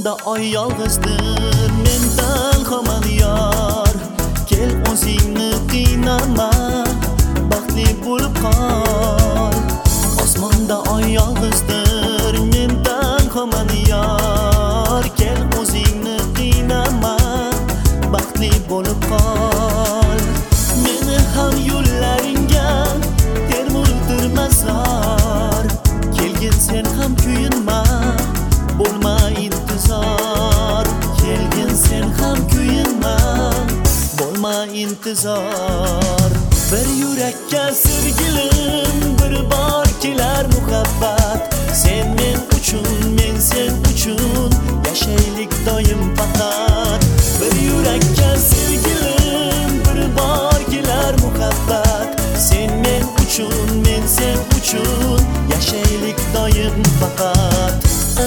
Osmonda oy yolg'izdir, mendan hamon yor. Kel o'zingni qiynama, baxtli bo'lib qol. Osmonda oy yolg'izdir, mendan hamon yor. Kel o'zingni qiynama, baxtli bo'lib qol. Meni ham yo'llaringga termuldirmaslar. Kelgin sen ham kuyinma, bo'lma intizor. Kelgin sen ham kuyinma, bo'lma intizor. Bir yurakka sevgilim, bir bor kelar muhabbat. Sen men uchun, men sen uchun, yashaylik doim faqat. Bir yurakka sevgilim, bir bor kelar muhabbat. Sen men uchun, men sen uchun, yashaylik doim faqat.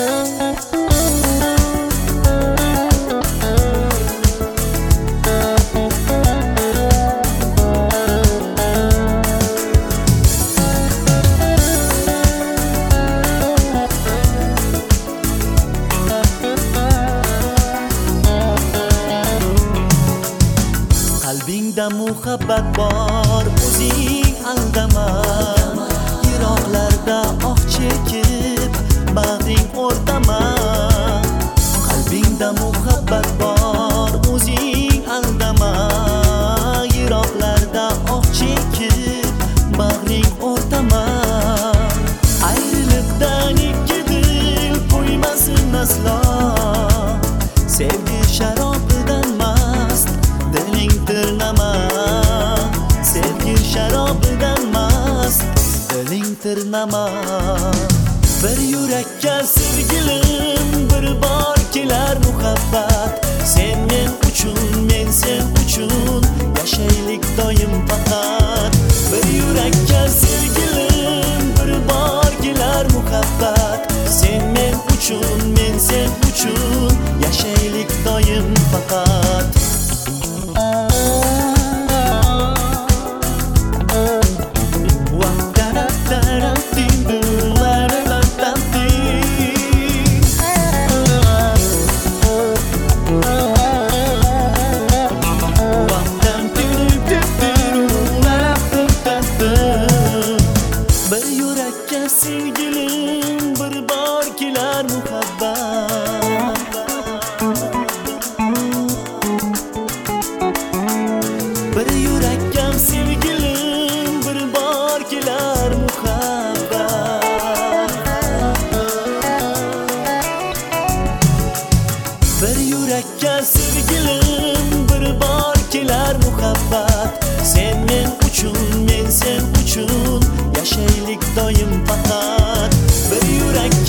Qalbingda muhabbat bor, o'zing aldama. Yiroqlarda oq chekib, bag'ring o'rtama. Qalbingda muhabbat bor, o'zing aldama. Yiroqlarda oq chekib, bag'ring o'rtama. Ayrilibdan ikki dil qo'ymasin aslo. Sevgi sharobidan mast, diling tirnama. Sevgi sharobidan mast, diling tirnama. Bir yurakka sevgilim, bir bor kelar muhabbat. Sen men uchun, men sen uchun, yashaylik doim faqat. Bir yurakka sevgilim, bir bor kelar muhabbat. Sen men uchun, men sen uchun, yashaylik doim faqat. Bir yurakka sevgilim, bir bor kelar muhabbat. Bir yurakka sevgilim, bir bor kelar muhabbat. Bir yurakka sevgilim, bir bor kelar muhabbat. Sen men uchun, men sen uchun, yashaylik doim faqat. Bir yurak